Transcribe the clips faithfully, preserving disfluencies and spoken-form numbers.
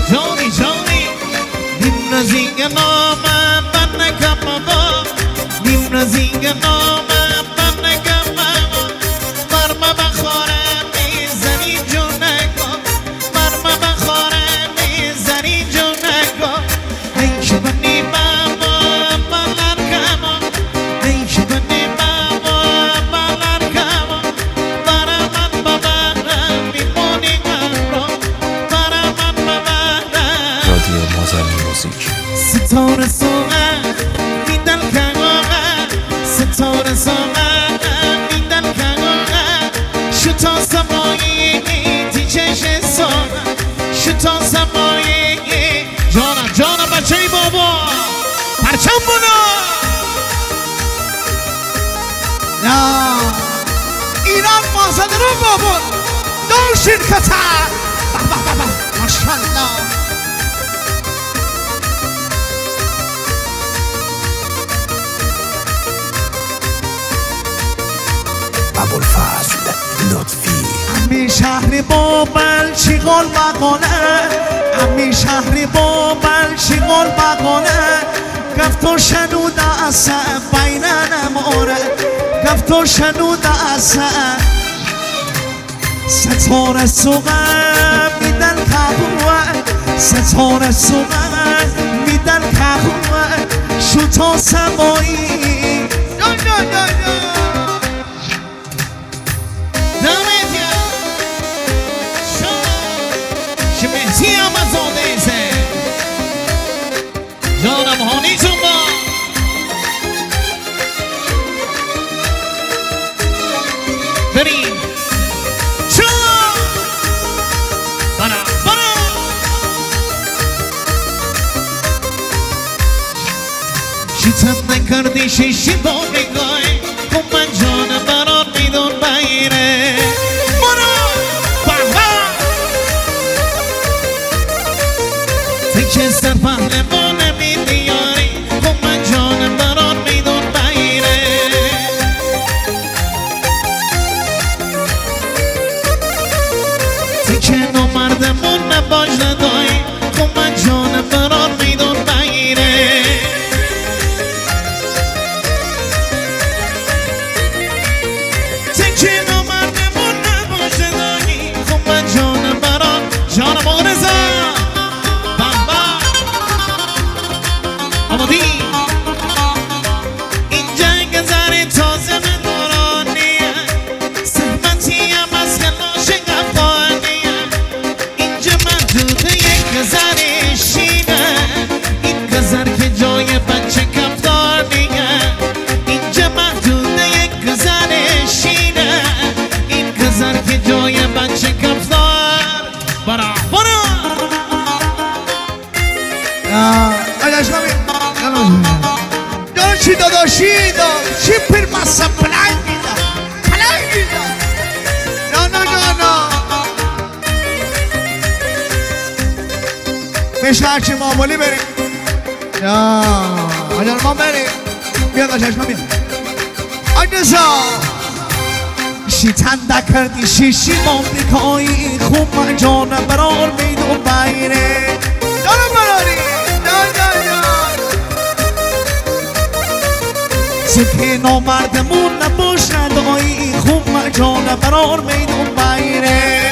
جانی جانی نیم رزینگ نامه من نگم بابا نیم رزینگ نامه من نگم بابا مرمه بخوره میزنی جونگا مرمه بخوره میزنی جونگا ای که بنی بابا بلرگما ای که بنی بابا بلرگما برا من ببرم میمونی گرم برا من ببرم رادیو مازنی موزیک ستاره سوغه میدن کگاغه ستاره سوغه میدن کگاغه شتا سمایی تی چش سوغه شتا سمایی جانم جانم بچه ای بابا پرچم بودا نه ایران مازده رو بابا دو شرکته بابا بابا ماشالله ابوالفضل لطفی امی شهری بابل شغل مقاله امی شهری بابل شغل مقاله گفتو شنوده اصلا بین نماره گفتو شنوده اصلا ستاره سوغه میدن کهوه ستاره سوغه میدن کهوه شتا سمایی یا یا یا یا شمهزی آمازاده زه جانم هانی زنبا بریم چا برا برا شیطم نکردی شیشی با نگاهی خب من جانم برات میدون بگیره که سر پهلوان میدیاری خب من جانم برات میدون بگیره که نمردمون نباش ندایی خب من جانم برات میدون بگیره که نمردمون نباش ندایی خب من جانم برات جانم آرزا آمادی اینجا گذاری تازه من دورانیه سهمتی هم از خلاش افغانیه اینجا محدود یک گذری شینه این گذر که جای بچه کفتانیه اینجا محدود یک گذری شینه این گذر که جای بچه کفتار برا برا آیا شما چی داداشی دا چی پر مسا پلنگی دا پلنگی دا نه نه نه نه بشه هرچی معمولی بریم یا آجان ما بریم بیاد آجاش ما بیاد آجازا شیطن دکردی شیشی مامریکایی خوب من جانم برار میدون بگیره جانم براری که نامردمون نباش ندایی خوب من جانم برار میدون بگیره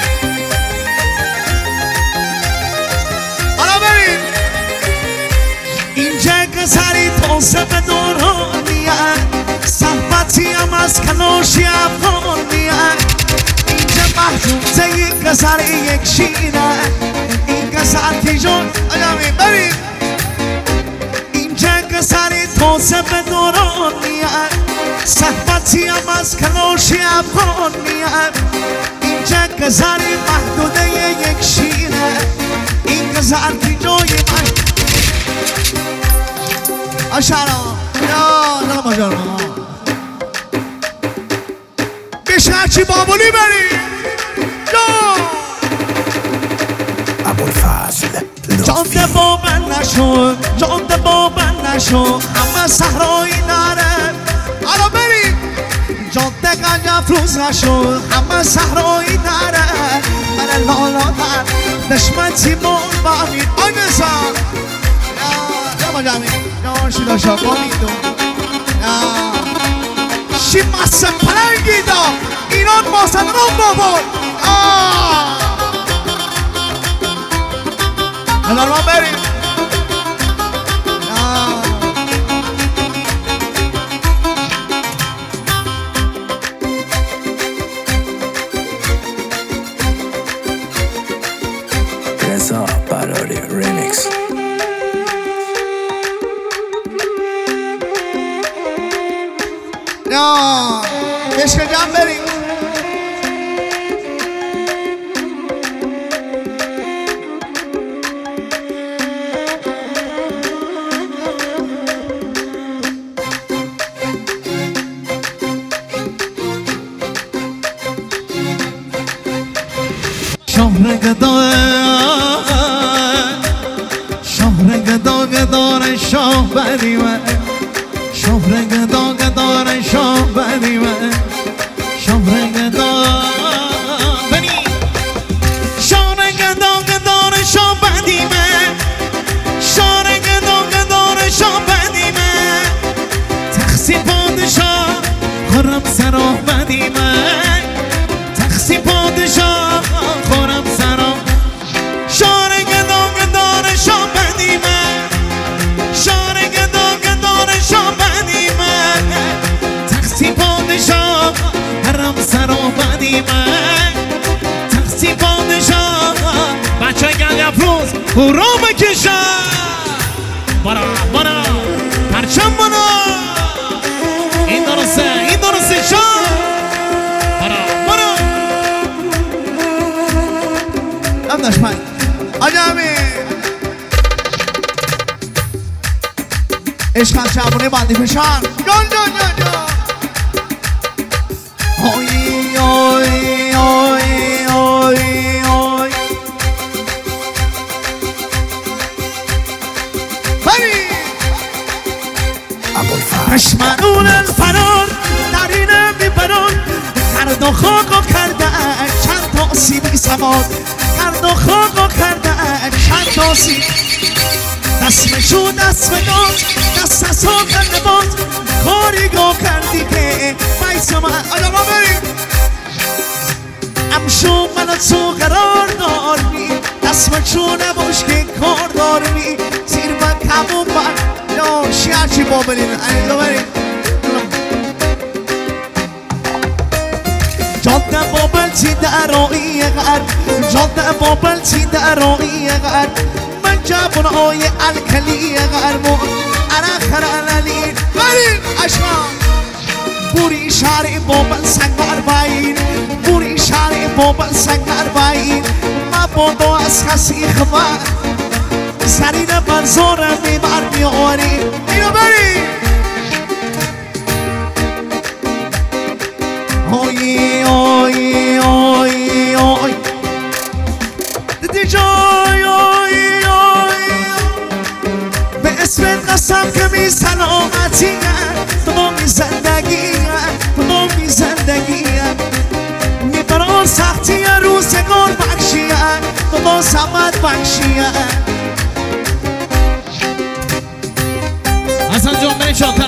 حالا بریم اینجا گذری تازه به دورانیه صحبتی هم از کلاشی افغانیه اینجا محجوزه یک گذری یک شیره این گذر که جان آیا بریم اینجا گذری تازه به دورانیه صحبتی هم از کلاشی افغانیه اینجا گذری محدوده یک شیره این گذر که جای من اشارا یا نه مجرم بشه هرچی معمولی بری یا ابوالفضل جان با من نشو جان با من نشو همه صحرایی داره حالا بریم جان گنج افروز نشو همه صحرایی داره من لالاتر دشمنتی مون با امیر آنسان یا یا مجامی یا شیدا شاقا میدون یا شی ماسه پلنگی دا ایران ماسه نرون بابون هلال ما بریم رضا براری ریمیکس یا عشق جمع بریم شهر گدای شهر گدا گدار شاه بری من شهر گدا گدار شاه بری من شهر گدا بری شهر گدا گدار شاه بری من شهر گدا گدار شاه بری من تخسی پادشاه خرم سراه بری من تخسی پادشاه خورم سرام شار گدا گدار شام بدی من شار گدا گدار شام بدی من تخسی پادشاه حرم سرام بدی من تخسی پادشاه بچه های گل افروز هورا بکشن برا برا پرچم برا این درسته این درسته شام برا برا دشمن آجامی عشقم شبونه باندی فشان جان جان جان جان اوی اوی اوی اوی اوی بری ابوالفضل پشمنون الفرار در اینم میبرون کرد و خاک و کرده چند تا سیبی سواد کرد و خاک و کرده چند تا سیب دست مشو دست بداد دست از ها کرده باز کاری گاه کردی که بیس من آیا ما بریم امشو من تو قرار دارمی دست مشو نباش که کار دارمی زیر من کمون من یا شیرچی با بریم اینجا بریم جاده بابل چی درایی غرب جاده بابل چی درایی غرب من جابون آی الکلی غرب انا خراللی برین اشما بوری شاری بابل سنگر باین بوری شاری بابل سنگر باین ما بودو از کسی خبر سرین منظورم میبر میاری اینو برین اوی اوی اوی اوی دیدی جای اوی اوی به اسمت قسم که می سلامتی تو می زندگی تو می زندگی میبران سختی روزگار بخشی تو با سمت بخشی حسن جان بریم شاد